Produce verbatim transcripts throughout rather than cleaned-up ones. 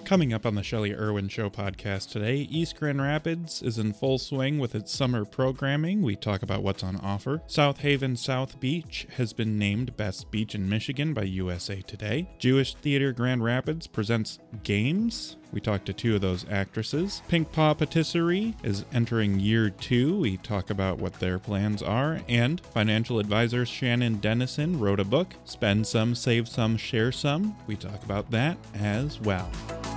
Coming up on the Shelley Irwin Show podcast today, East Grand Rapids is in full swing with its summer programming. We talk about what's on offer. South Haven South Beach has been named Best Beach in Michigan by U S A Today. Jewish Theater Grand Rapids presents Games. We talk to two of those actresses. Pink Paw Patisserie is entering year two. We talk about what their plans are. And financial advisor Shannon Dennison wrote a book, Spend Some, Save Some, Share Some. We talk about that as well.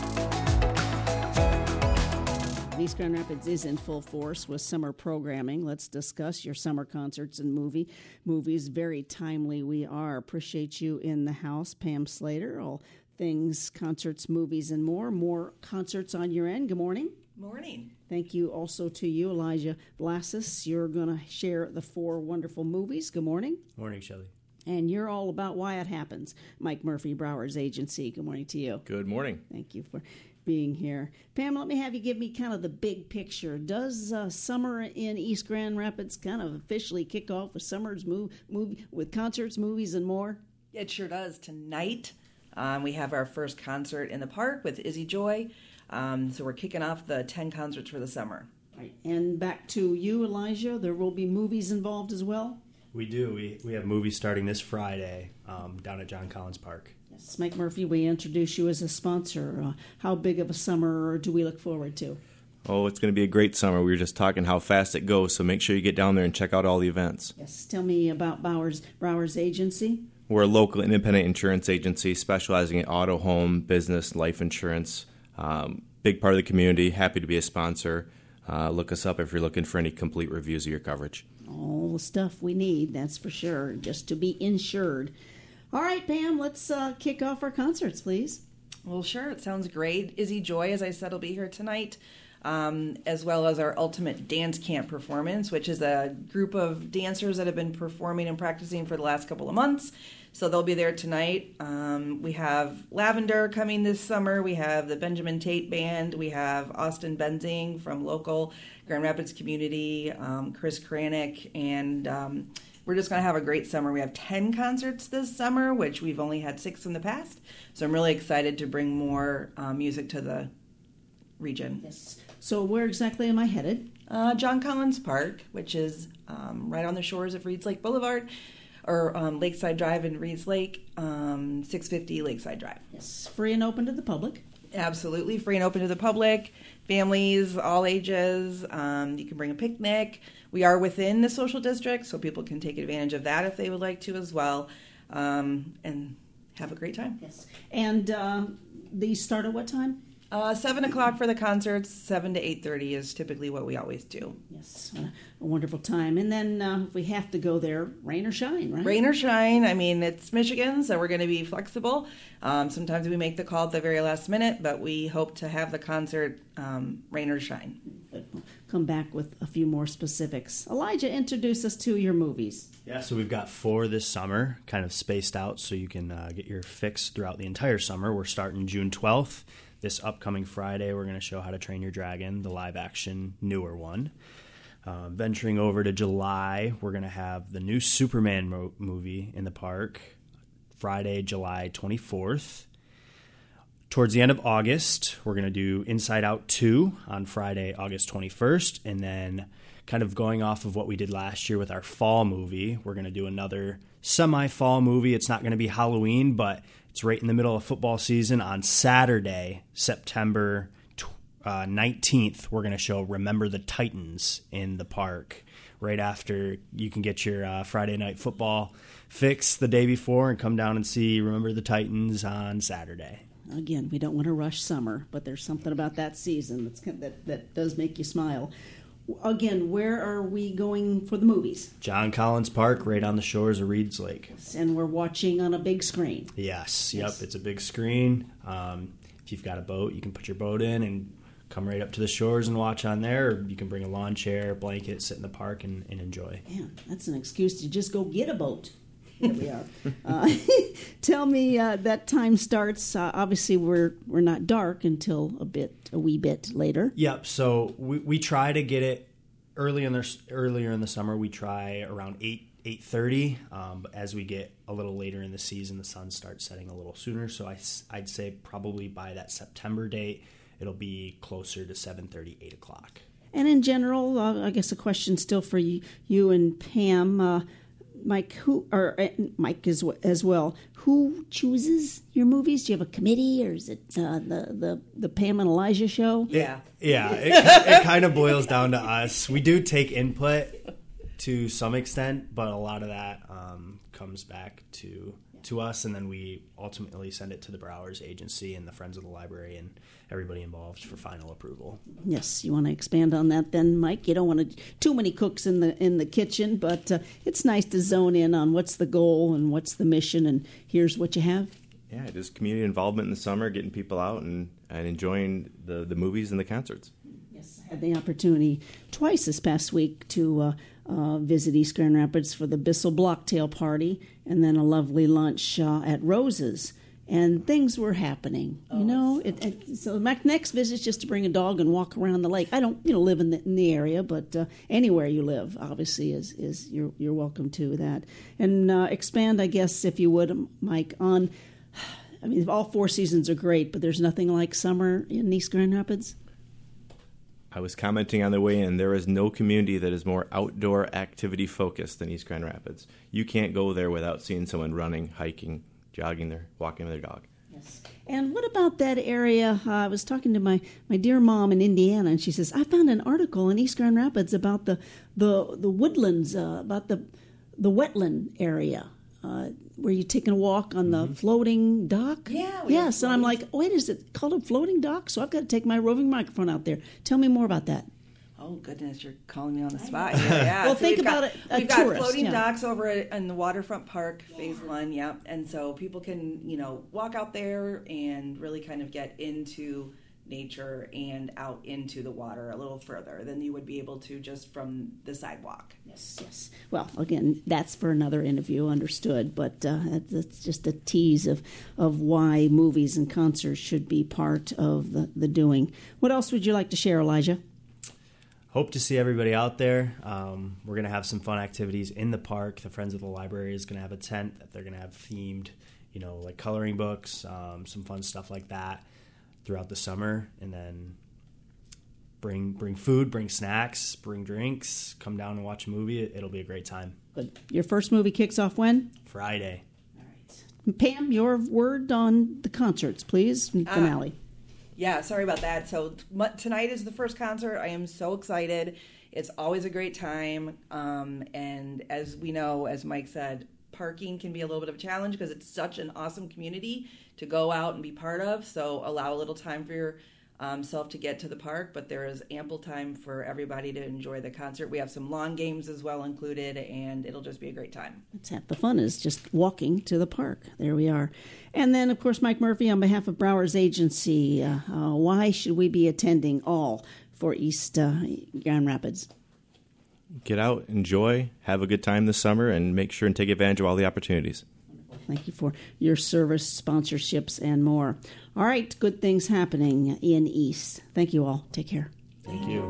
East Grand Rapids is in full force with summer programming. Let's discuss your summer concerts and movie movies. Very timely we are. Appreciate you in the house, Pam Slater. All things, concerts, movies, and more. More concerts on your end. Good morning. Morning. Thank you also to you, Elijah Blassis. You're going to share the four wonderful movies. Good morning. Morning, Shelley. And you're all about why it happens. Mike Murphy, Brower's Agency. Good morning to you. Good morning. Thank you for being here. Pam, let me have you give me kind of the big picture. Does uh, summer in East Grand Rapids kind of officially kick off with summer's move, movie, with concerts, movies, and more? It sure does. Tonight, um, we have our first concert in the park with Izzy Joy. Um, so we're kicking off the ten concerts for the summer. Right. And back to you, Elijah. There will be movies involved as well? We do. We we have movies starting this Friday um, down at John Collins Park. Yes, Mike Murphy, we introduce you as a sponsor. Uh, how big of a summer do we look forward to? Oh, it's going to be a great summer. We were just talking how fast it goes, so make sure you get down there and check out all the events. Yes, tell me about Bowers, Brower's Agency. We're a local independent insurance agency specializing in auto, home, business, life insurance. Um, big part of the community. Happy to be a sponsor. Uh, look us up if you're looking for any complete reviews of your coverage. All the stuff we need, that's for sure, just to be insured. All right, Pam, let's uh, kick off our concerts, please. Well, sure. It sounds great. Izzy Joy, as I said, will be here tonight, um, as well as our Ultimate Dance Camp performance, which is a group of dancers that have been performing and practicing for the last couple of months. So they'll be there tonight. Um, we have Lavender coming this summer. We have the Benjamin Tate Band. We have Austin Benzing from local Grand Rapids community, um, Chris Kranick, and um, we're just going to have a great summer. We have ten concerts this summer, which we've only had six in the past. So I'm really excited to bring more uh, music to the region. Yes. So where exactly am I headed? Uh, John Collins Park, which is um, right on the shores of Reeds Lake Boulevard, or um, Lakeside Drive in Reeds Lake, um, six fifty Lakeside Drive. Yes, free and open to the public. Absolutely, free and open to the public, families, all ages. Um, you can bring a picnic. We are within the social district, so people can take advantage of that if they would like to as well, um, and have a great time. Yes. And uh, these start at what time? Uh, seven o'clock for the concerts. Seven to eight thirty is typically what we always do. Yes, a, a wonderful time. And then uh, if we have to go there, rain or shine, right? Rain or shine. I mean, it's Michigan, so we're going to be flexible. Um, sometimes we make the call at the very last minute, but we hope to have the concert um, rain or shine. But we'll come back with a few more specifics. Elijah, introduce us to your movies. Yeah, so we've got four this summer, kind of spaced out so you can uh, get your fix throughout the entire summer. We're starting June twelfth. This upcoming Friday, we're going to show How to Train Your Dragon, the live-action newer one. Uh, venturing over to July, we're going to have the new Superman mo- movie in the park, Friday, July twenty-fourth. Towards the end of August, we're going to do Inside Out two on Friday, August twenty-first, and then kind of going off of what we did last year with our fall movie, we're going to do another semi-fall movie. It's not going to be Halloween, but it's right in the middle of football season. On Saturday, September uh, nineteenth, we're going to show Remember the Titans in the park. Right after you can get your uh, Friday night football fix the day before and come down and see Remember the Titans on Saturday. Again, we don't want to rush summer, but there's something about that season that's, that, that does make you smile. Again, where are we going for the movies? John Collins Park, right on the shores of Reeds Lake. And we're watching on a big screen. Yes, yes. Yep, it's a big screen. Um, if you've got a boat, you can put your boat in and come right up to the shores and watch on there. Or you can bring a lawn chair, blanket, sit in the park and, and enjoy. Man, that's an excuse to just go get a boat. Here we are. Uh, tell me, uh, that time starts. Uh, obviously, we're we're not dark until a bit, a wee bit later. Yep. So we we try to get it early in the earlier in the summer. We try around eight eight thirty. Um, but as we get a little later in the season, the sun starts setting a little sooner. So I, I'd say probably by that September date, it'll be closer to seven thirty, eight o'clock. And in general, uh, I guess a question still for you, you and Pam, uh, Mike, who or uh, Mike as as well. Who chooses your movies? Do you have a committee, or is it uh, the the the Pam and Elijah show? Yeah, yeah. It, it kind of boils down to us. We do take input to some extent, but a lot of that um, comes back to to us, and then we ultimately send it to the Browers Agency and the Friends of the Library and everybody involved for final approval. Yes, you want to expand on that then, Mike? You don't want to, too many cooks in the in the kitchen, but uh, it's nice to zone in on what's the goal and what's the mission, and here's what you have. Yeah, just community involvement in the summer, getting people out and, and enjoying the, the movies and the concerts. Yes, I had the opportunity twice this past week to uh, uh, visit East Grand Rapids for the Bissell Blocktail Party and then a lovely lunch uh, at Rose's. And things were happening, you oh, know. It, it, so my next visit is just to bring a dog and walk around the lake. I don't, you know, live in the, in the area, but uh, anywhere you live, obviously, is is you're you're welcome to that. And uh, expand, I guess, if you would, Mike, on. I mean, all four seasons are great, but there's nothing like summer in East Grand Rapids. I was commenting on the way in, there is no community that is more outdoor activity focused than East Grand Rapids. You can't go there without seeing someone running, hiking, jogging their, walking with their dog. Yes. And what about that area? Uh, I was talking to my, my dear mom in Indiana, and she says, I found an article in East Grand Rapids about the the, the woodlands, uh, about the the wetland area, uh, where you're taking a walk on the mm-hmm. floating dock. Yeah. Yes, and I'm like, wait, is it called a floating dock? So I've got to take my roving microphone out there. Tell me more about that. Oh, goodness, you're calling me on the spot here. Yeah. Well, so think we've about got, it. A We've tourist, got floating yeah. docks over in the Waterfront Park, Phase yeah. One, yep. And so people can, you know, walk out there and really kind of get into nature and out into the water a little further than you would be able to just from the sidewalk. Yes, yes. Well, again, that's for another interview, understood, but uh, that's just a tease of, of why movies and concerts should be part of the, the doing. What else would you like to share, Elijah? Hope to see everybody out there. Um, we're going to have some fun activities in the park. The Friends of the Library is going to have a tent that they're going to have themed, you know, like coloring books, um, some fun stuff like that throughout the summer. And then bring bring food, bring snacks, bring drinks, come down and watch a movie. It, it'll be a great time. Good. Your first movie kicks off when? Friday. All right. Pam, your word on the concerts, please, finale. Uh, Yeah, sorry about that. So m- tonight is the first concert. I am so excited. It's always a great time. Um, and as we know, as Mike said, parking can be a little bit of a challenge because it's such an awesome community to go out and be part of. So allow a little time for yourself um, to get to the park. But there is ample time for everybody to enjoy the concert. We have some lawn games as well included, and it'll just be a great time. That's half the fun, is just walking to the park. There we are. And then, of course, Mike Murphy, on behalf of Browers Agency, uh, uh, why should we be attending all for East uh, Grand Rapids? Get out, enjoy, have a good time this summer, and make sure and take advantage of all the opportunities. Thank you for your service, sponsorships, and more. All right, good things happening in East. Thank you all. Take care. Thank you.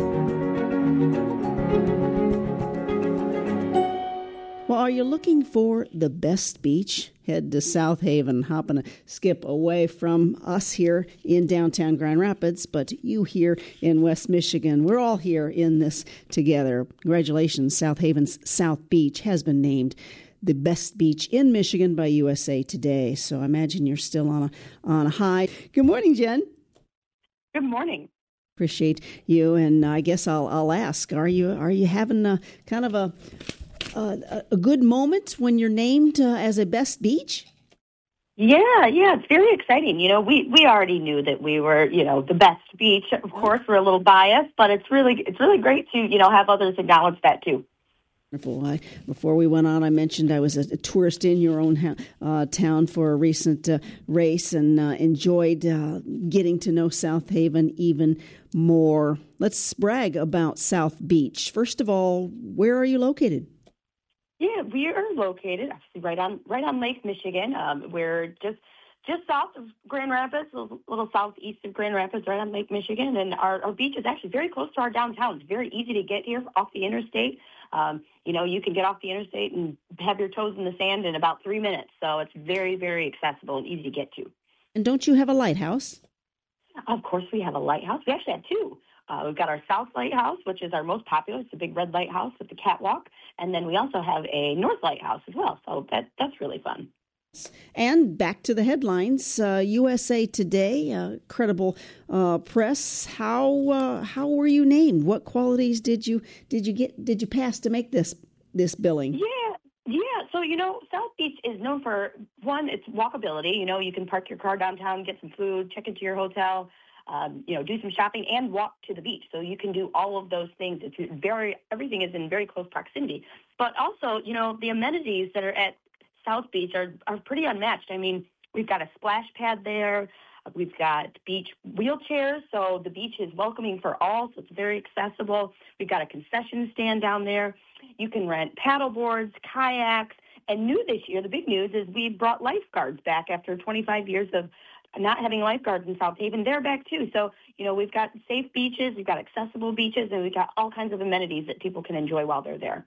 Well, are you looking for the best beach? Head to South Haven, hopping a skip away from us here in downtown Grand Rapids, but you here in West Michigan. We're all here in this together. Congratulations, South Haven's South Beach has been named the best beach in Michigan by U S A Today. So I imagine you're still on a on a high. Good morning, Jen. Good morning. Appreciate you, and I guess I'll I'll ask: Are you are you having a kind of a a, a good moment when you're named uh, as a best beach? Yeah, yeah, it's very exciting. You know, we, we already knew that we were, you know, the best beach. Of course, we're a little biased, but it's really it's really great to, you know, have others acknowledge that too. I, before we went on, I mentioned I was a, a tourist in your own ha- uh, town for a recent uh, race and uh, enjoyed uh, getting to know South Haven even more. Let's brag about South Beach. First of all, where are you located? Yeah, we are located actually right on right on Lake Michigan. Um, we're just just south of Grand Rapids, a little, little southeast of Grand Rapids, right on Lake Michigan. And our, our beach is actually very close to our downtown. It's very easy to get here off the interstate. Um, you know, you can get off the interstate and have your toes in the sand in about three minutes. So it's very, very accessible and easy to get to. And don't you have a lighthouse? Of course, we have a lighthouse. We actually have two. Uh, we've got our South Lighthouse, which is our most popular. It's a big red lighthouse with the catwalk. And then we also have a North Lighthouse as well. So that that's really fun. And back to the headlines, uh, U S A Today, uh, credible uh, press. How uh, how were you named? What qualities did you did you get did you pass to make this this billing? Yeah, yeah. So you know, South Beach is known for one, it's walkability. You know, you can park your car downtown, get some food, check into your hotel, um, you know, do some shopping, and walk to the beach. So you can do all of those things. It's very everything is in very close proximity. But also, you know, the amenities that are at South Beach are, are pretty unmatched. I mean, we've got a splash pad there. We've got beach wheelchairs, so the beach is welcoming for all, so it's very accessible. We've got a concession stand down there. You can rent paddle boards, kayaks, and new this year, the big news is we brought lifeguards back after twenty-five years of not having lifeguards in South Haven. They're back too. So, you know, we've got safe beaches, we've got accessible beaches, and we've got all kinds of amenities that people can enjoy while they're there.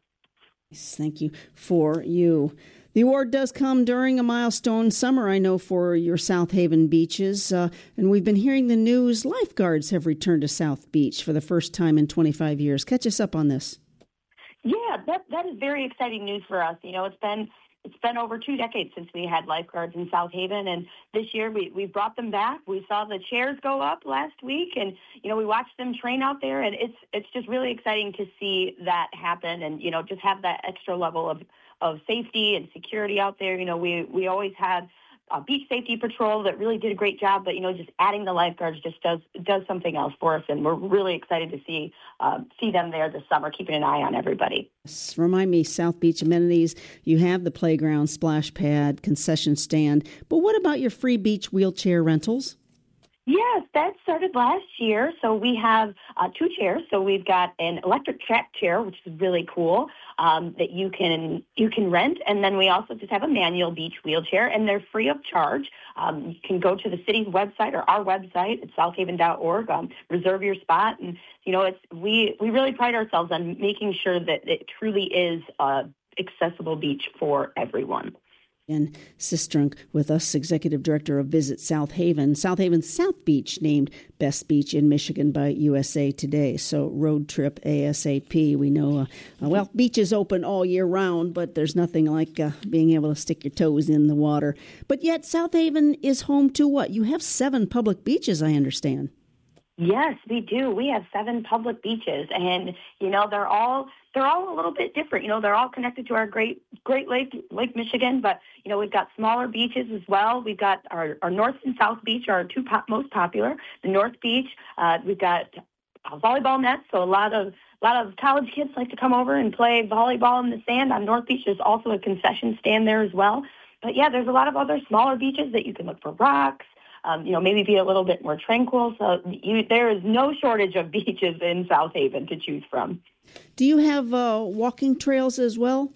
Thank you for you. The award does come during a milestone summer, I know, for your South Haven beaches. Uh, and we've been hearing the news. Lifeguards have returned to South Beach for the first time in twenty-five years. Catch us up on this. Yeah, that that is very exciting news for us. You know, it's been it's been over two decades since we had lifeguards in South Haven, and this year we we brought them back. We saw the chairs go up last week, and you know we watched them train out there, and it's it's just really exciting to see that happen, and you know just have that extra level of of safety and security out there. You know, we we always had a beach safety patrol that really did a great job, but you know, just adding the lifeguards just does does something else for us, and we're really excited to see uh, see them there this summer, keeping an eye on everybody. Remind me, South Beach amenities. You have the playground, splash pad, concession stand, but what about your free beach wheelchair rentals? Yes, that started last year. So we have uh, two chairs. So we've got an electric track chair, which is really cool, um, that you can you can rent. And then we also just have a manual beach wheelchair, and they're free of charge. Um, you can go to the city's website or our website at south haven dot org, um, reserve your spot. And, you know, it's we, we really pride ourselves on making sure that it truly is an accessible beach for everyone. And Sistrunk with us, Executive Director of Visit South Haven. South Haven South Beach named Best Beach in Michigan by U S A Today. So road trip ASAP. We know, uh, uh, well, beaches open all year round, but there's nothing like uh, being able to stick your toes in the water. But yet South Haven is home to what? You have seven public beaches, I understand. Yes, we do. We have seven public beaches, and you know they're all they're all a little bit different. You know, they're all connected to our Great Great Lake Lake Michigan, but you know we've got smaller beaches as well. We've got our, our North and South Beach are our two pop, most popular. The North Beach, uh, we've got a volleyball nets, so a lot of a lot of college kids like to come over and play volleyball in the sand on North Beach. There's also a concession stand there as well. But yeah, there's a lot of other smaller beaches that you can look for rocks. Um, you know, maybe be a little bit more tranquil. So you, there is no shortage of beaches in South Haven to choose from. Do you have uh, walking trails as well?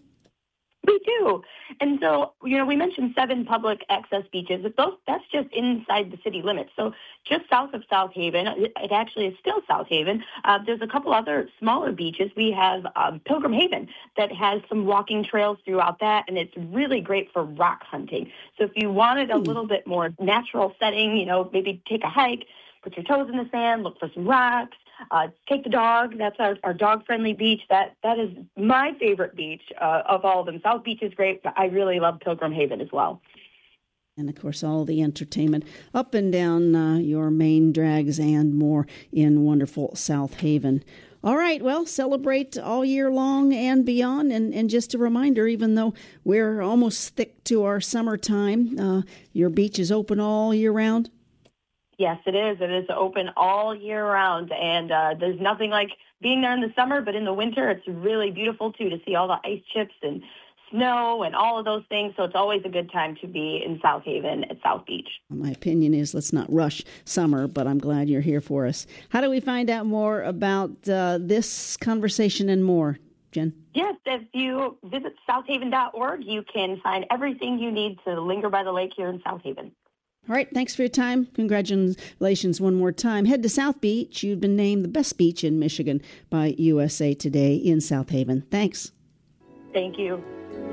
We do. And so, you know, we mentioned seven public access beaches. But those, that's just inside the city limits. So just south of South Haven, it, it actually is still South Haven. Uh, there's a couple other smaller beaches. We have um, Pilgrim Haven that has some walking trails throughout that, and it's really great for rock hunting. So if you wanted a little bit more natural setting, you know, maybe take a hike, put your toes in the sand, look for some rocks, uh, take the dog. That's our, our dog-friendly beach. That That is my favorite beach uh, of all of them. South Beach is great, but I really love Pilgrim Haven as well. And, of course, all the entertainment up and down uh, your main drags and more in wonderful South Haven. All right, well, celebrate all year long and beyond. And, and just a reminder, even though we're almost thick to our summertime, uh, your beach is open all year round? Yes, it is. It is open all year round, and uh, there's nothing like being there in the summer, but in the winter, it's really beautiful, too, to see all the ice chips and snow and all of those things. So it's always a good time to be in South Haven at South Beach. My opinion is let's not rush summer, but I'm glad you're here for us. How do we find out more about uh, this conversation and more, Jen? Yes, if you visit south haven dot org, you can find everything you need to linger by the lake here in South Haven. All right, thanks for your time. Congratulations one more time. Head to South Beach. You've been named the best beach in Michigan by U S A Today in South Haven. Thanks. Thank you.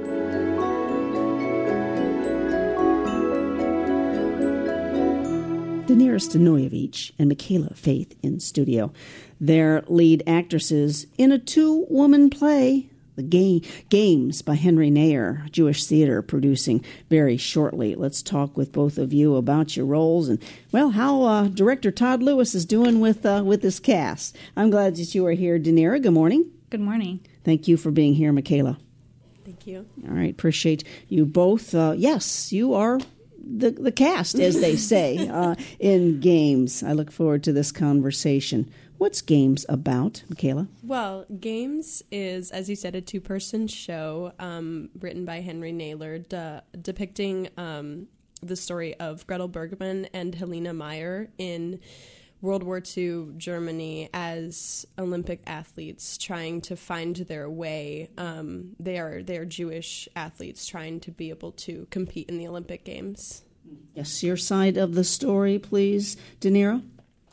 Danira Stanojevic and Michaela Faith in studio. Their lead actresses in a two-woman play, The Ga- Games by Henry Nair, Jewish Theater, producing very shortly. Let's talk with both of you about your roles and, well, how uh, director Todd Lewis is doing with uh, with this cast. I'm glad that you are here, Danira. Good morning. Good morning. Thank you for being here, Michaela. Thank you. All right, appreciate you both. Uh, yes, you are the the cast, as they say, uh, in Games. I look forward to this conversation. What's Games about, Michaela? Well, Games is, as you said, a two-person show um, written by Henry Naylor, de- depicting um, the story of Gretel Bergman and Helena Meyer in World War Two Germany as Olympic athletes trying to find their way. Um, they are they are Jewish athletes trying to be able to compete in the Olympic Games. Yes, your side of the story, please, Danira.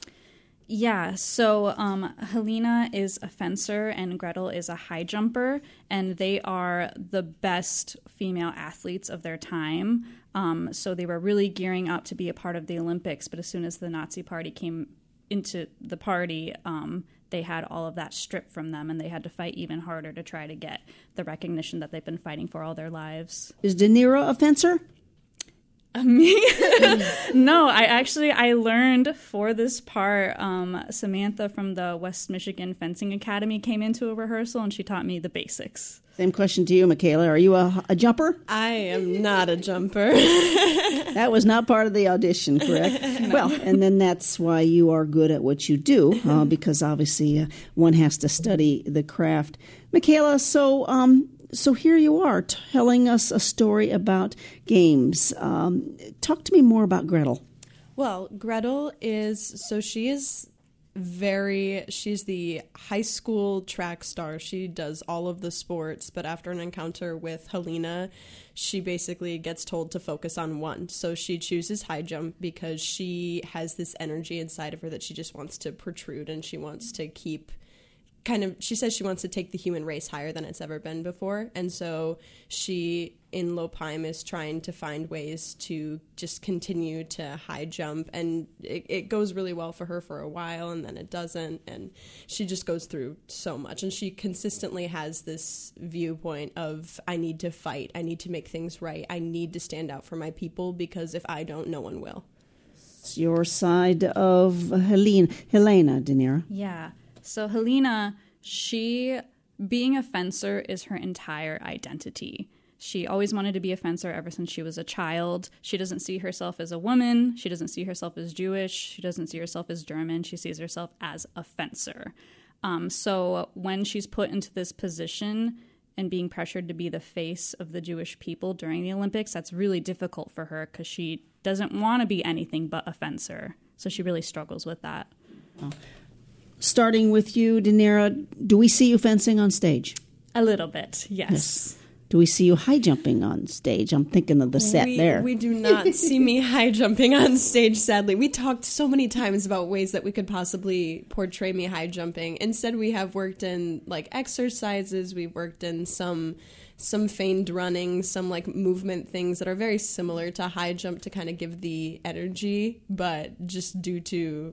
Yeah, so um, Helena is a fencer and Gretel is a high jumper, and they are the best female athletes of their time. Um, so they were really gearing up to be a part of the Olympics, but as soon as the Nazi Party came into the party, um, they had all of that stripped from them, and they had to fight even harder to try to get the recognition that they've been fighting for all their lives. Is Danira a fencer? Me? No, I actually, I learned for this part, um, Samantha from the West Michigan Fencing Academy came into a rehearsal and she taught me the basics. Same question to you, Michaela. Are you a, a jumper? I am not a jumper. That was not part of the audition, correct? No. Well, and then that's why you are good at what you do, uh, because obviously uh, one has to study the craft. Michaela, so um, so here you are telling us a story about Games. Um, talk to me more about Gretel. Well, Gretel is, so she is very, she's the high school track star. She does all of the sports, but after an encounter with Helena, she basically gets told to focus on one. So she chooses high jump because she has this energy inside of her that she just wants to protrude, and she wants to keep kind of, she says she wants to take the human race higher than it's ever been before. And so she, in Lopheim, is trying to find ways to just continue to high jump. And it, it goes really well for her for a while, and then it doesn't. And she just goes through so much. And she consistently has this viewpoint of, I need to fight. I need to make things right. I need to stand out for my people, because if I don't, no one will. It's your side of Helena, Helena, Danira. Yeah. So Helena, she, being a fencer is her entire identity. She always wanted to be a fencer ever since she was a child. She doesn't see herself as a woman. She doesn't see herself as Jewish. She doesn't see herself as German. She sees herself as a fencer. Um, so when she's put into this position and being pressured to be the face of the Jewish people during the Olympics, that's really difficult for her because she doesn't want to be anything but a fencer. So she really struggles with that. Oh. Starting with you, Danira, do we see you fencing on stage? A little bit, yes. yes. Do we see you high jumping on stage? I'm thinking of the set we, there. We do not see me high jumping on stage, sadly. We talked so many times about ways that we could possibly portray me high jumping. Instead, we have worked in like exercises. We've worked in some some feigned running, some like movement things that are very similar to high jump to kind of give the energy, but just due to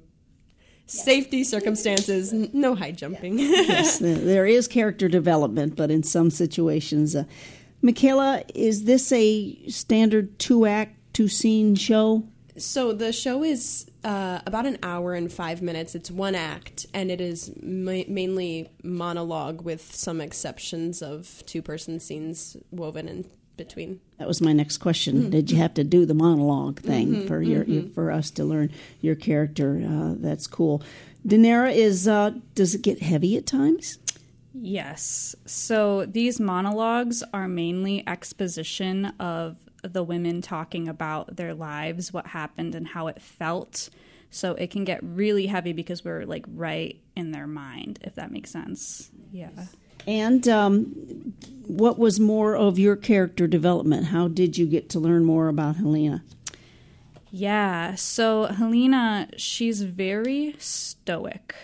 safety circumstances, no high jumping. Yes, there is character development, but in some situations. Uh, Michaela, is this a standard two-act, two-scene show? So the show is uh, about an hour and five minutes. It's one act, and it is ma- mainly monologue with some exceptions of two-person scenes woven in between. That was my next question. Mm-hmm. Did you have to do the monologue thing mm-hmm, for your, mm-hmm. your for us to learn your character? Uh, that's cool. Danira, is uh, does it get heavy at times? Yes. So these monologues are mainly exposition of the women talking about their lives, what happened, and how it felt. So it can get really heavy because we're like right in their mind, if that makes sense. Yeah. And um, what was more of your character development? How did you get to learn more about Helena? Yeah, so Helena, she's very stoic.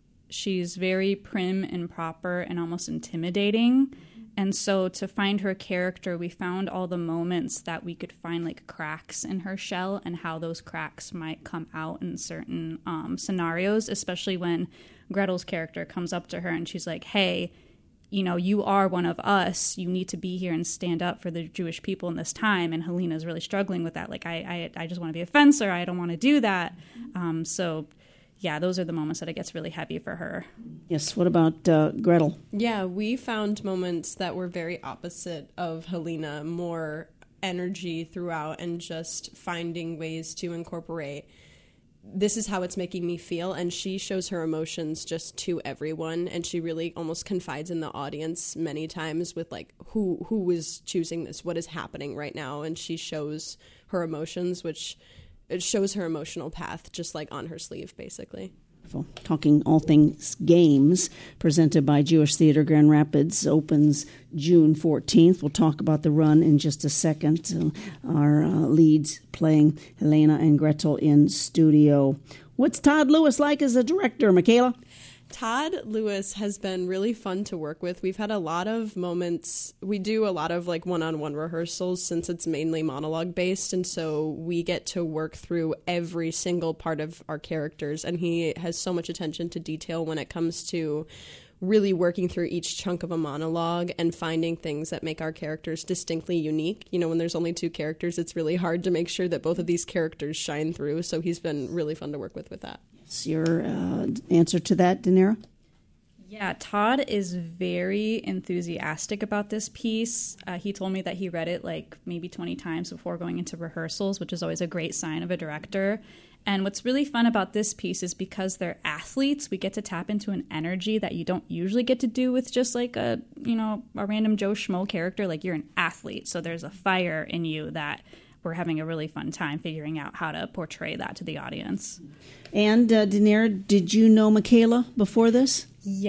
She's very prim and proper and almost intimidating. And so to find her character, we found all the moments that we could find like cracks in her shell and how those cracks might come out in certain um, scenarios, especially when Gretel's character comes up to her and she's like, hey, you know, you are one of us. You need to be here and stand up for the Jewish people in this time. And Helena's really struggling with that. Like, I, I, I just want to be a fencer. I don't want to do that. Um, so, yeah, those are the moments that it gets really heavy for her. Yes. What about uh, Gretel? Yeah, we found moments that were very opposite of Helena, more energy throughout and just finding ways to incorporate this is how it's making me feel, and she shows her emotions just to everyone, and she really almost confides in the audience many times with like who who is choosing this, what is happening right now, and she shows her emotions, which it shows her emotional path just like on her sleeve basically. Talking all things games, presented by Jewish Theater Grand Rapids, opens June fourteenth. We'll talk about the run in just a second. Uh, our uh, leads playing Helena and Gretel in studio. What's Todd Lewis like as a director, Michaela? Todd Lewis has been really fun to work with. We've had a lot of moments. We do a lot of like one-on-one rehearsals since it's mainly monologue based, and so we get to work through every single part of our characters, and he has so much attention to detail when it comes to really working through each chunk of a monologue and finding things that make our characters distinctly unique. You know, when there's only two characters, it's really hard to make sure that both of these characters shine through, so he's been really fun to work with with that. Your uh, answer to that, Danira? Yeah, Todd is very enthusiastic about this piece. Uh, he told me that he read it like maybe twenty times before going into rehearsals, which is always a great sign of a director. And what's really fun about this piece is because they're athletes, we get to tap into an energy that you don't usually get to do with just like a, you know, a random Joe Schmo character. Like, you're an athlete, so there's a fire in you that we're having a really fun time figuring out how to portray that to the audience. And uh, Danira, did you know Michaela before this?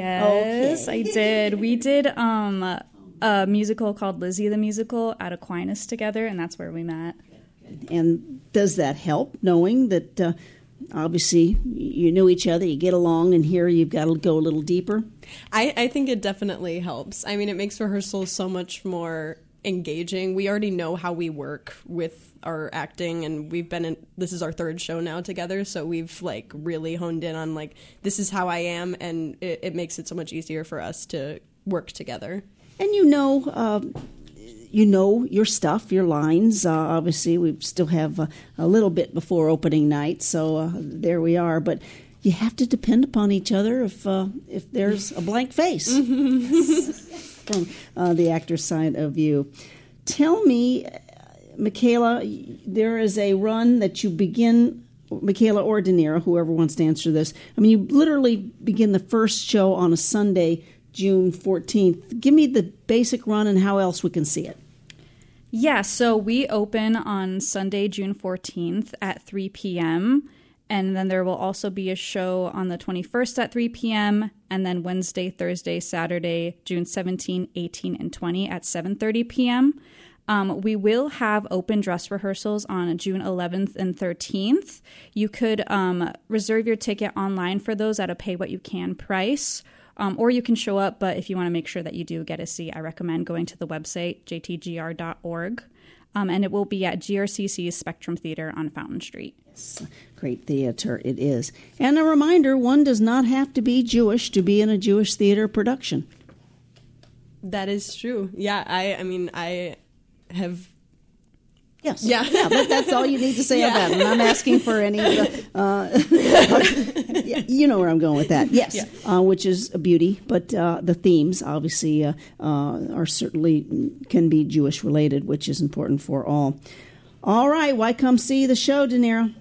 Yes, okay. I did. We did um, a musical called Lizzie the Musical at Aquinas together, and that's where we met. And does that help, knowing that uh, obviously you knew each other, you get along, and here you've got to go a little deeper? I, I think it definitely helps. I mean, it makes rehearsals so much more engaging. We already know how we work with our acting, and we've been in, this is our third show now together, so we've like really honed in on like, this is how I am, and it, it makes it so much easier for us to work together. And you know, uh, you know your stuff, your lines. Uh, obviously, we still have a, a little bit before opening night, so uh, there we are. But you have to depend upon each other if uh, if there's a blank face from uh, the actor's side of you. Tell me, Michaela, there is a run that you begin, Michaela or Danira, whoever wants to answer this. I mean, you literally begin the first show on a Sunday, June fourteenth. Give me the basic run and how else we can see it. Yeah, so we open on Sunday, June fourteenth at three p.m., and then there will also be a show on the twenty-first at three p.m., and then Wednesday, Thursday, Saturday, June seventeenth, eighteenth, and twentieth at seven thirty p.m. Um, we will have open dress rehearsals on June eleventh and thirteenth. You could um, reserve your ticket online for those at a pay-what-you-can price, um, or you can show up, but if you want to make sure that you do get a seat, I recommend going to the website, j t g r dot org, um, and it will be at G R C C's Spectrum Theater on Fountain Street. Yes, great theater it is. And a reminder, one does not have to be Jewish to be in a Jewish theater production. That is true. Yeah, I, I mean, I... have yes yeah, yeah but that's all you need to say yeah. about it. And I'm asking for any uh, uh, you know where I'm going with that. Yes, yeah. uh, which is a beauty, but uh, the themes obviously uh, uh, are certainly can be Jewish related, which is important for all. All right, why come see the show, Danira?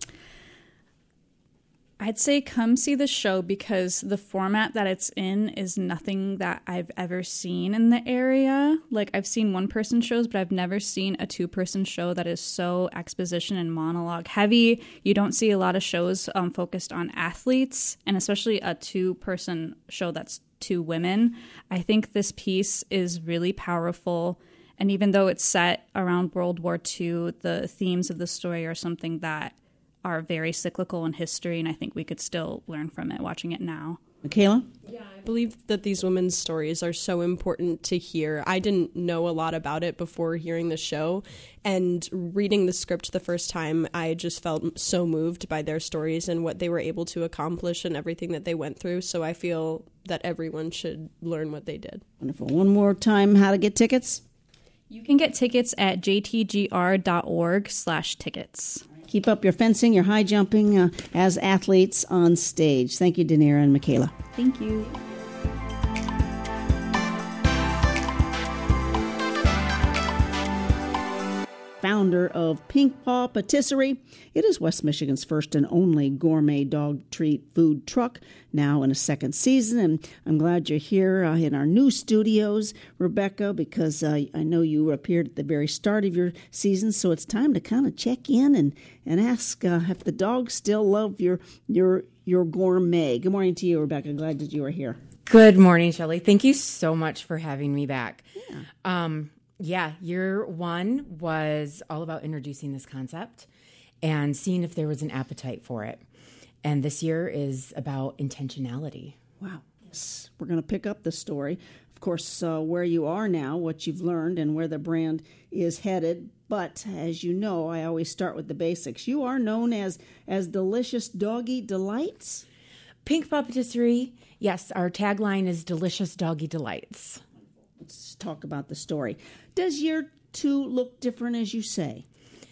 I'd say come see the show because the format that it's in is nothing that I've ever seen in the area. Like, I've seen one-person shows, but I've never seen a two-person show that is so exposition and monologue heavy. You don't see a lot of shows um, focused on athletes, and especially a two-person show that's two women. I think this piece is really powerful, And even though it's set around World War Two, the themes of the story are something that are very cyclical in history, and I think we could still learn from it watching it now. Michaela? Yeah, I believe that these women's stories are so important to hear. I didn't know a lot about it before hearing the show, and reading the script the first time, I just felt so moved by their stories and what they were able to accomplish and everything that they went through. So I feel that everyone should learn what they did. Wonderful. One more time, how to get tickets? You can get tickets at j t g r dot org slash tickets. Keep up your fencing, your high jumping uh, as athletes on stage. Thank you, Danira and Michaela. Thank you. Founder of Pink Paw Patisserie. It is West Michigan's first and only gourmet dog treat food truck, now in a second season. And I'm glad you're here uh, in our new studios, Rebecca, because uh, I know you appeared at the very start of your season, so it's time to kind of check in and, and ask uh, if the dogs still love your, your, your gourmet. Good morning to you, Rebecca. Glad that you are here. Good morning, Shelley. Thank you so much for having me back. Yeah. Um, Yeah, year one was all about introducing this concept and seeing if there was an appetite for it. And this year is about intentionality. Wow. Yes. We're going to pick up the story. Of course, uh, where you are now, what you've learned, and where the brand is headed. But as you know, I always start with the basics. You are known as, as Delicious Doggy Delights. Pink Paw Patisserie, yes, our tagline is Delicious Doggy Delights. Let's talk about the story. Does year two look different, as you say?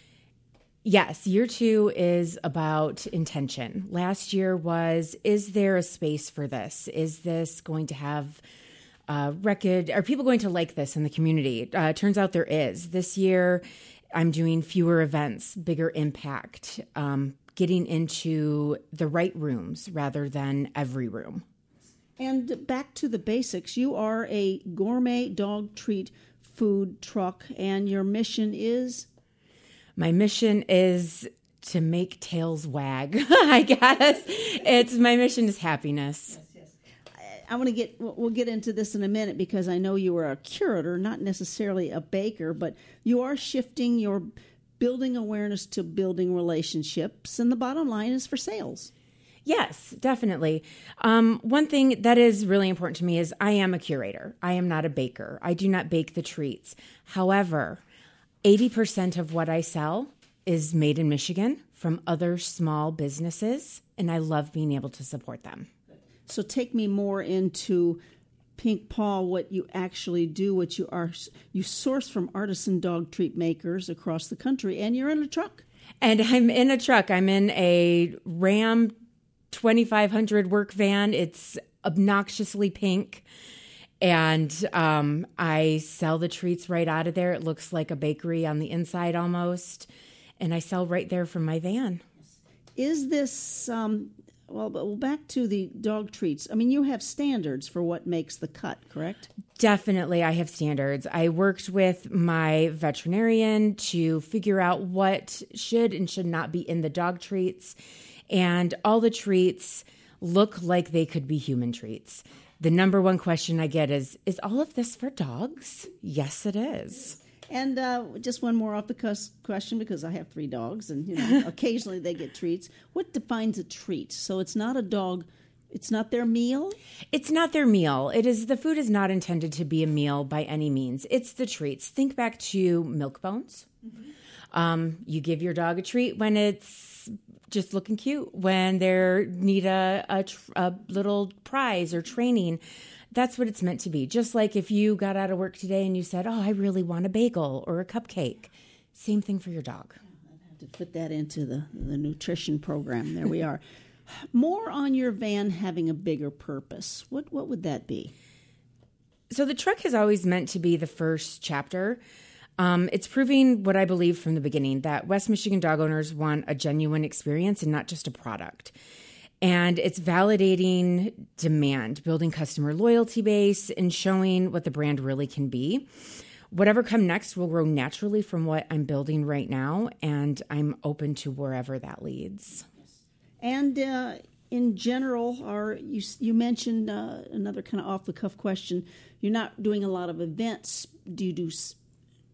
Yes, year two is about intention. Last year was, is there a space for this? Is this going to have a record? Are people going to like this in the community? Uh, turns out there is. This year, I'm doing fewer events, bigger impact, um, getting into the right rooms rather than every room. And back to the basics, you are a gourmet dog treat food truck, and your mission is? My mission is to make tails wag, I guess. It's my mission is happiness. Yes, yes. I, I want to get, we'll get into this in a minute because I know you are a curator, not necessarily a baker, but you are shifting your building awareness to building relationships, and the bottom line is for sales. Yes, definitely. Um, one thing that is really important to me is I am a curator. I am not a baker. I do not bake the treats. However, eighty percent of what I sell is made in Michigan from other small businesses, and I love being able to support them. So take me more into Pink Paw, what you actually do, what you are. You source from artisan dog treat makers across the country, and you're in a truck. And I'm in a truck. I'm in a Ram twenty-five hundred work van. It's obnoxiously pink. And um, I sell the treats right out of there. It looks like a bakery on the inside almost. And I sell right there from my van. Is this, um, well, well, back to the dog treats. I mean, you have standards for what makes the cut, correct? Definitely, I have standards. I worked with my veterinarian to figure out what should and should not be in the dog treats. And all the treats look like they could be human treats. The number one question I get is, is all of this for dogs? Yes, it is. And uh, just one more off the cuss question, because I have three dogs, and you know, occasionally they get treats. What defines a treat? So it's not a dog, it's not their meal? It's not their meal. It is, the food is not intended to be a meal by any means. It's the treats. Think back to milk bones. Mm-hmm. Um, you give your dog a treat when it's just looking cute, when they need a, a, a little prize or training. That's what it's meant to be. Just like if you got out of work today and you said, oh, I really want a bagel or a cupcake. Same thing for your dog. I have to put that into the, the nutrition program. There we are. More on your van having a bigger purpose. What what would that be? So the truck is always meant to be the first chapter. Um, it's proving what I believe from the beginning, that West Michigan dog owners want a genuine experience and not just a product. And it's validating demand, building customer loyalty base, and showing what the brand really can be. Whatever comes next will grow naturally from what I'm building right now, and I'm open to wherever that leads. And uh, in general, are you you mentioned uh, another kind of off the cuff question. You're not doing a lot of events. Do you do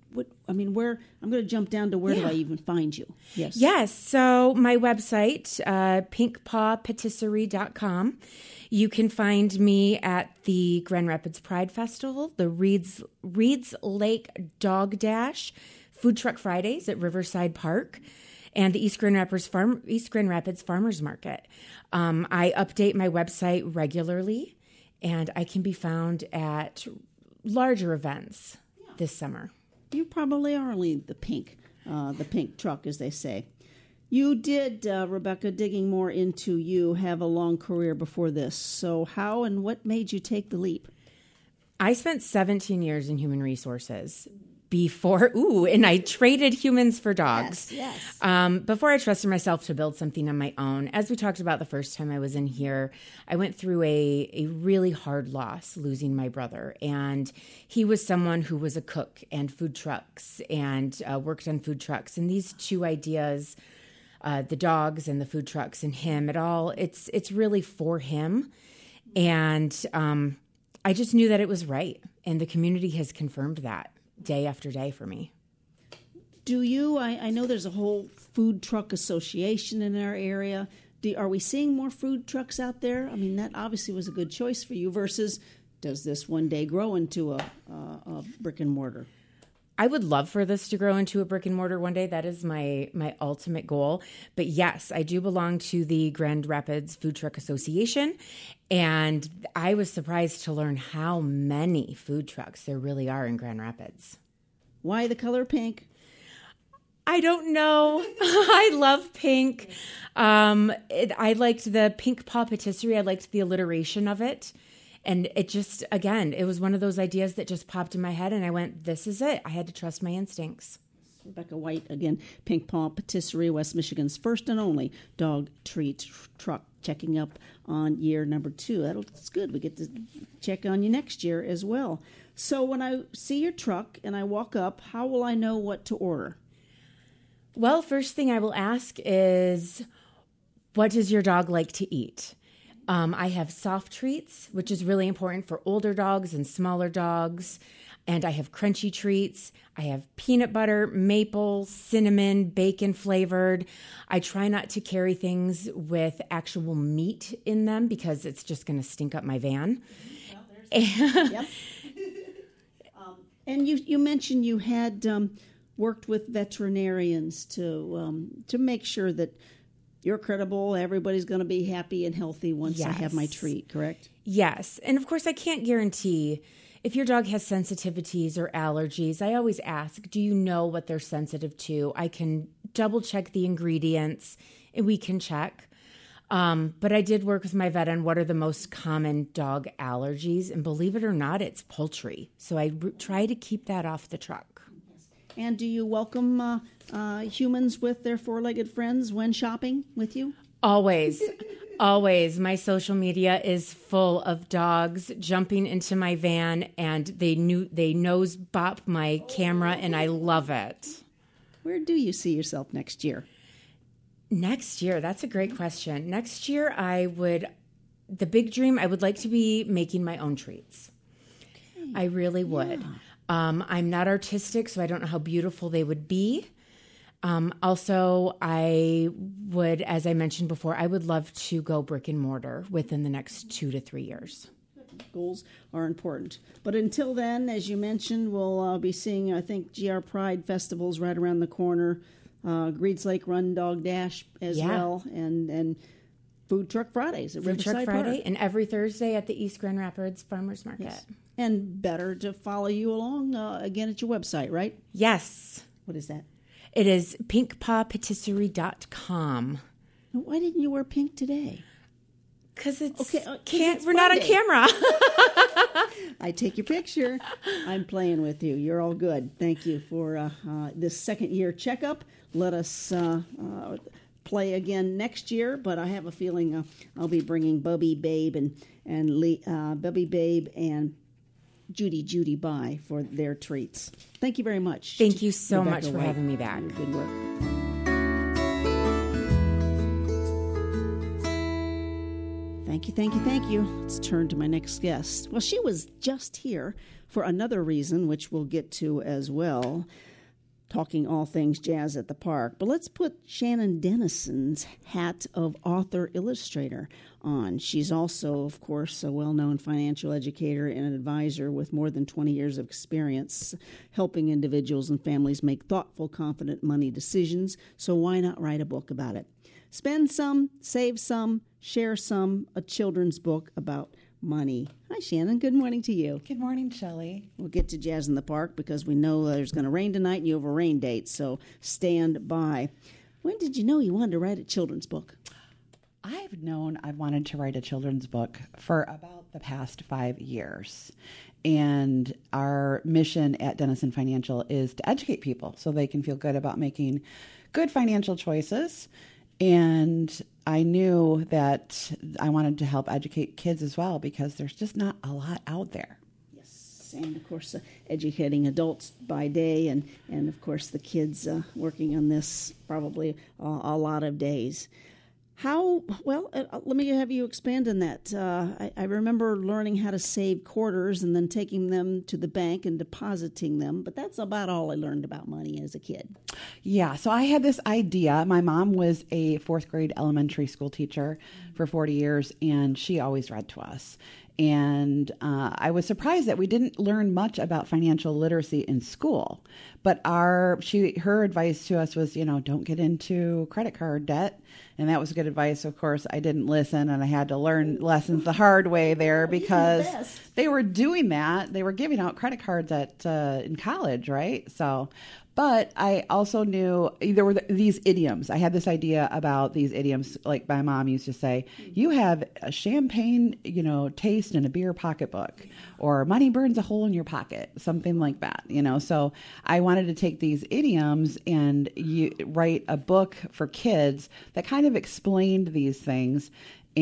what, I mean, where, I'm going to jump down to where Yeah. do I even find you? Yes. Yes. So my website, uh, pink paw patisserie dot com. You can find me at the Grand Rapids Pride Festival, the Reeds, Reeds Lake Dog Dash, Food Truck Fridays at Riverside Park, and the East Grand Rapids Farm East Grand Rapids Farmers Market. Um, I update my website regularly, and I can be found at larger events this summer. You probably are only the pink, uh, the pink truck, as they say. You did, uh, Rebecca, digging more into you, have a long career before this. So how and what made you take the leap? I spent seventeen years in human resources before, ooh, and I traded humans for dogs. Yes, yes. Um, before I trusted myself to build something on my own. As we talked about the first time I was in here, I went through a, a really hard loss, losing my brother. And he was someone who was a cook and food trucks and uh, worked on food trucks. And these two ideas, uh, the dogs and the food trucks and him, it all, it's, it's really for him. And um, I just knew that it was right. And the community has confirmed that day after day for me. Do you, I, I know there's a whole food truck association in our area. Do, are we seeing more food trucks out there? I mean, that obviously was a good choice for you versus does this one day grow into a, a, a brick and mortar? I would love for this to grow into a brick and mortar one day. That is my my ultimate goal. But yes, I do belong to the Grand Rapids Food Truck Association. And I was surprised to learn how many food trucks there really are in Grand Rapids. Why the color pink? I don't know. I love pink. Um, it, I liked the Pink Paw Patisserie. I liked the alliteration of it. And it just, again, it was one of those ideas that just popped in my head, and I went, this is it. I had to trust my instincts. Rebecca White, again, Pink Paw Patisserie, West Michigan's first and only dog treat truck, checking up on year number two. That's good. We get to check on you next year as well. So when I see your truck and I walk up, how will I know what to order? Well, first thing I will ask is, what does your dog like to eat? Um, I have soft treats, which is really important for older dogs and smaller dogs. And I have crunchy treats. I have peanut butter, maple, cinnamon, bacon flavored. I try not to carry things with actual meat in them because it's just going to stink up my van. Well, yep. um, and you, you mentioned you had um, worked with veterinarians to um, to make sure that you're credible, everybody's going to be happy and healthy once Yes. I have my treat, correct? Yes. And of course, I can't guarantee if your dog has sensitivities or allergies. I always ask, do you know what they're sensitive to? I can double check the ingredients and we can check. Um, but I did work with my vet on what are the most common dog allergies. And believe it or not, it's poultry. So I r- try to keep that off the truck. And do you welcome uh, uh, humans with their four-legged friends when shopping with you? Always, always. My social media is full of dogs jumping into my van, and they knew they nose bop my camera, and I love it. Where do you see yourself next year? Next year, that's a great question. Next year, I would, the big dream, I would like to be making my own treats. Okay. I really would. Yeah. Um, I'm not artistic, so I don't know how beautiful they would be. Um, also, I would, as I mentioned before, I would love to go brick and mortar within the next two to three years. Goals are important. But until then, as you mentioned, we'll uh, be seeing, I think, G R Pride Festival's right around the corner, uh, Reeds Lake Run Dog Dash as yeah. well, and, and Food Truck Fridays at Food Riverside Truck Friday, Park. and every Thursday at the East Grand Rapids Farmers Market. Yes. And better to follow you along, uh, again, at your website, right? Yes. What is that? It is pink paw patisserie dot com. Why didn't you wear pink today? Because it's, okay, uh, can't, it's we're not on camera. I take your picture. I'm playing with you. You're all good. Thank you for uh, uh, this second year checkup. Let us uh, uh, play again next year, but I have a feeling uh, I'll be bringing Bubby Babe and and Lee, uh, Bubby Babe and Judy Judy by for their treats. Thank you very much. Thank you so Rebecca much for White, having me back. for your good work. Thank you, thank you, thank you. Let's turn to my next guest. Well, she was just here for another reason, which we'll get to as well. talking all things jazz at the park. But let's put Shannon Dennison's hat of author illustrator on. She's also, of course, a well-known financial educator and an advisor with more than twenty years of experience helping individuals and families make thoughtful, confident money decisions. So why not write a book about it? Spend some, save some, share some, a children's book about money. Hi, Shannon. Good morning to you. Good morning, Shelley. We'll get to Jazz in the Park because we know there's going to rain tonight and you have a rain date, so stand by. When did you know you wanted to write a children's book? I've known I've wanted to write a children's book for about the past five years. And our mission at Dennison Financial is to educate people so they can feel good about making good financial choices. And I knew that I wanted to help educate kids as well because there's just not a lot out there. Yes, and of course, uh, educating adults by day, and, and of course the kids uh, working on this probably uh, a lot of days. How, well, uh, let me have you expand on that. Uh, I, I remember learning how to save quarters and then taking them to the bank and depositing them, but that's about all I learned about money as a kid. Yeah, so I had this idea. My mom was a fourth grade elementary school teacher for forty years, and she always read to us. And uh, I was surprised that we didn't learn much about financial literacy in school. But our she her advice to us was, you know, don't get into credit card debt. And that was good advice. Of course, I didn't listen, and I had to learn lessons the hard way there because they were doing that. They were giving out credit cards at uh, in college, right? So, but I also knew there were these idioms. I had this idea about these idioms, like my mom used to say, you have a champagne, you know, taste in a beer pocketbook, or money burns a hole in your pocket, something like that, you know. So I wanted to take these idioms and you, write a book for kids that kind of explained these things.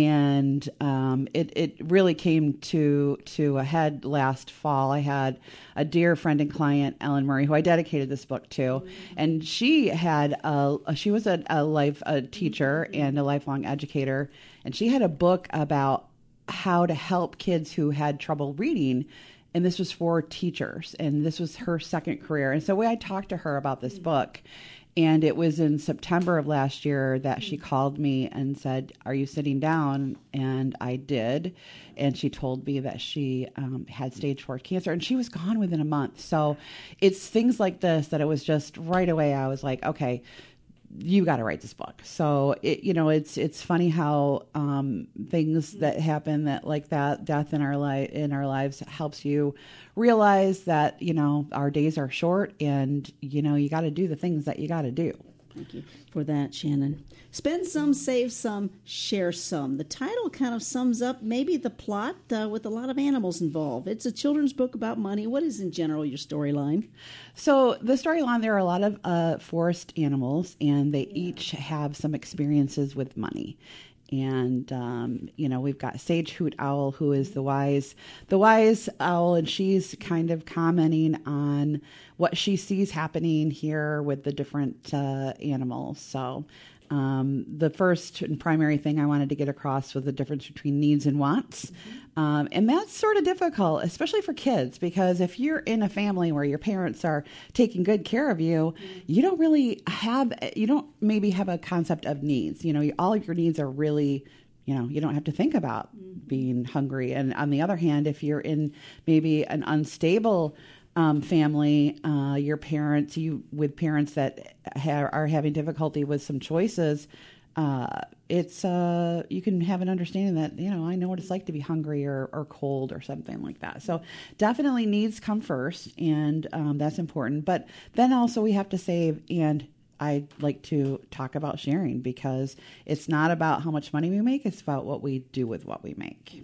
And um, it, it really came to to a head last fall. I had a dear friend and client, Ellen Murray, who I dedicated this book to, and she had a, she was a, a life a teacher and a lifelong educator, and she had a book about how to help kids who had trouble reading. And this was for teachers, and this was her second career. And so I talked to her about this book. And it was in September of last year that she called me and said, are you sitting down? And I did. And she told me that she um, had stage four cancer, and she was gone within a month. So it's things like this that it was just right away. I was like, okay, you got to write this book. So it, you know, it's it's funny how um, things that happen that like that death in our life in our lives helps you realize that, you know, our days are short, and you know you got to do the things that you got to do. Thank you for that, Shannon. Spend some, save some, share some. The title kind of sums up maybe the plot uh, with a lot of animals involved. It's a children's book about money. What is in general your storyline? So the storyline, there are a lot of uh, forest animals, and they yeah. each have some experiences with money. And, um, you know, we've got Sage Hoot Owl, who is the wise, the wise owl, and she's kind of commenting on what she sees happening here with the different uh, animals. So um, the first and primary thing I wanted to get across was the difference between needs and wants. Mm-hmm. Um, and that's sort of difficult, especially for kids, because if you're in a family where your parents are taking good care of you, mm-hmm. you don't really have, you don't maybe have a concept of needs. You know, all of your needs are really, you know, you don't have to think about mm-hmm. being hungry. And on the other hand, if you're in maybe an unstable Um, family, uh, your parents, you with parents that ha- are having difficulty with some choices, uh, it's uh, you can have an understanding that, you know, I know what it's like to be hungry or, or cold or something like that. So definitely needs come first, and um, that's important. But then also we have to save, and I like to talk about sharing, because it's not about how much money we make, it's about what we do with what we make.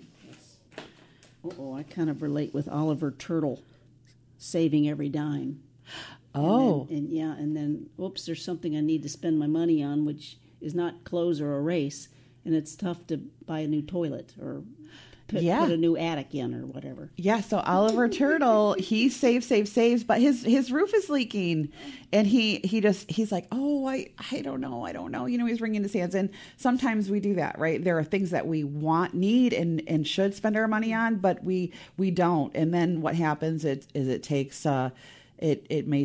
Oh, I kind of relate with Oliver Turtle. Saving every dime. Oh. And, then, and yeah, and then, oops, there's something I need to spend my money on, which is not clothes or a race, and it's tough to buy a new toilet or put, yeah. put a new attic in or whatever. Yeah, so Oliver Turtle, he saves, saves, saves, but his his roof is leaking, and he he just he's like, oh, I I don't know, I don't know. You know, he's wringing his hands, and sometimes we do that, right? There are things that we want, need, and and should spend our money on, but we we don't. And then what happens is, is it takes uh, it it may take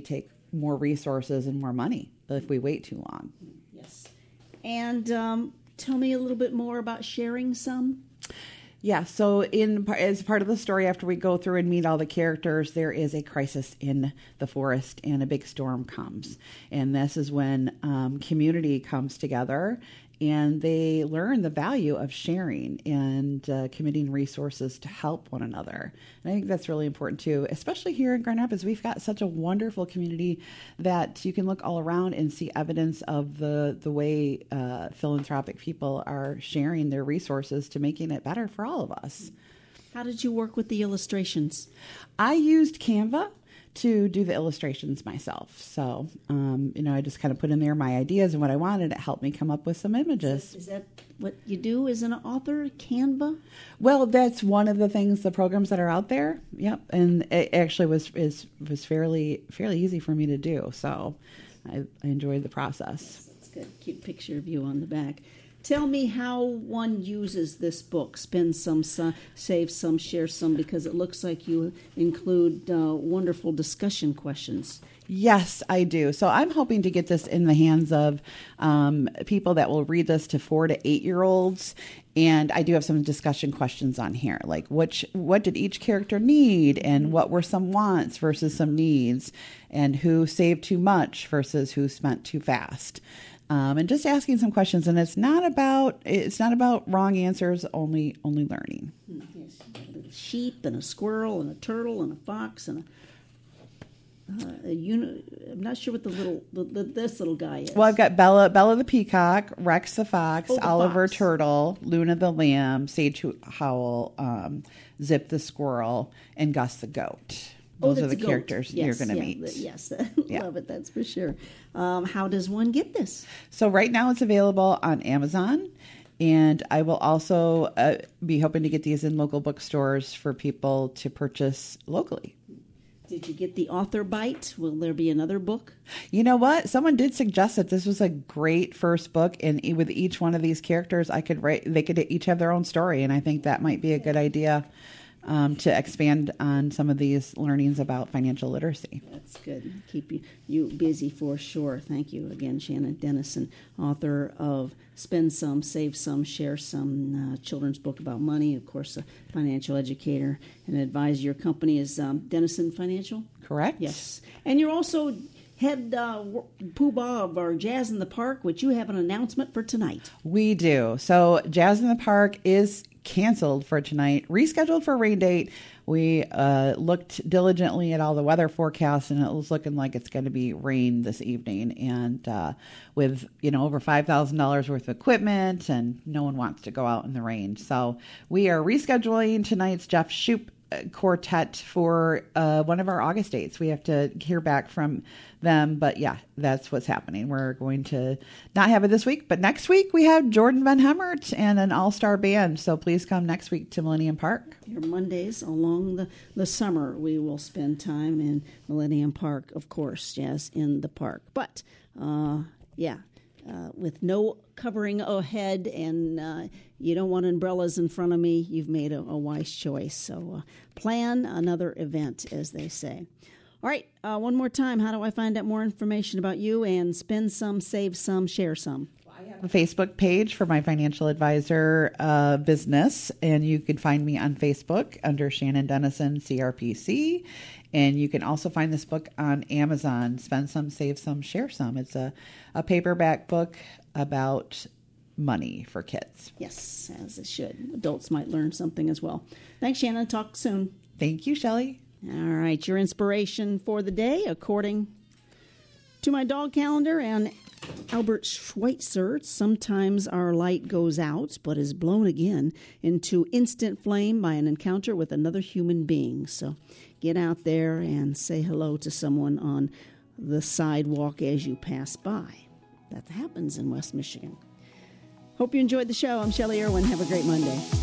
more resources and more money if we wait too long. Yes. And um, tell me a little bit more about Sharing Some. Yeah, so in as part of the story, after we go through and meet all the characters, there is a crisis in the forest and a big storm comes. And this is when um, community comes together and they learn the value of sharing and uh, committing resources to help one another. And I think that's really important too, especially here in Grand Rapids. We've got such a wonderful community that you can look all around and see evidence of the, the way uh, philanthropic people are sharing their resources to making it better for all of us. How did you work with the illustrations? I used Canva to do the illustrations myself. So, um, you know, I just kind of put in there my ideas and what I wanted. It helped me come up with some images. Is that what you do as an author, Canva? Well, that's one of the things, the programs that are out there. Yep. And it actually was is was fairly fairly easy for me to do. So I, I enjoyed the process. Yes, that's good. Cute picture of you on the back. Tell me how one uses this book, Spend Some, Save Some, Share Some, because it looks like you include uh, wonderful discussion questions. Yes, I do. So I'm hoping to get this in the hands of um, people that will read this to four to eight-year-olds. And I do have some discussion questions on here, like which, what did each character need, and what were some wants versus some needs, and who saved too much versus who spent too fast. Um, and just asking some questions, and it's not about it's not about wrong answers, only only learning. Yes, a sheep and a squirrel and a turtle and a fox and a, uh, a uni- I'm not sure what the little the, the, this little guy is. Well, I've got Bella Bella the peacock, Rex the fox, Oh, the Oliver fox. turtle, Luna the lamb, Sage Howl, um, Zip the squirrel, and Gus the goat. Oh, Those are that's the a goat. characters Yes, you're going to yeah, meet. th- Yes, Yeah. love it. That's for sure. Um, how does one get this? So right now it's available on Amazon, and I will also uh, be hoping to get these in local bookstores for people to purchase locally. Did you get the author bite? Will there be another book? You know what? Someone did suggest that this was a great first book, and e- with each one of these characters, I could write. They could each have their own story, and I think that might be a good idea um, to expand on some of these learnings about financial literacy. That's good. Keep you, you busy for sure. Thank you again, Shannon Dennison, author of Spend Some, Save Some, Share Some, uh, children's book about money. Of course, a financial educator and advisor. Your company is um, Dennison Financial? Correct? Yes. And you're also head uh, poobah of our Jazz in the Park, which you have an announcement for tonight. We do. So Jazz in the Park is canceled for tonight, rescheduled for a rain date. We uh, looked diligently at all the weather forecasts, and it was looking like it's going to be rain this evening. And uh, with, you know, over five thousand dollars worth of equipment, and no one wants to go out in the rain. So we are rescheduling tonight's Jeff Shoup quartet for uh, one of our August dates. We have to hear back from them, but yeah, that's what's happening. We're going to not have it this week, but next week we have Jordan Van Hemert and an all-star band. So please come next week to Millennium Park. Your Mondays along the, the summer, we will spend time in Millennium Park, of course, Jazz in the Park. But uh, yeah, uh, with no covering ahead, and uh, you don't want umbrellas in front of me, you've made a, a wise choice. So uh, plan another event, as they say. All right, uh, one more time, how do I find out more information about you and Spend Some, Save Some, Share Some? I have a Facebook page for my financial advisor uh, business, and you can find me on Facebook under Shannon Dennison, C R P C. And you can also find this book on Amazon, Spend Some, Save Some, Share Some. It's a, a paperback book about money for kids. Yes, as it should. Adults might learn something as well. Thanks, Shannon. Talk soon. Thank you, Shelley. All right, your inspiration for the day, according to my dog calendar and Albert Schweitzer, sometimes our light goes out, but is blown again into instant flame by an encounter with another human being. So get out there and say hello to someone on the sidewalk as you pass by. That happens in West Michigan. Hope you enjoyed the show. I'm Shelley Irwin. Have a great Monday.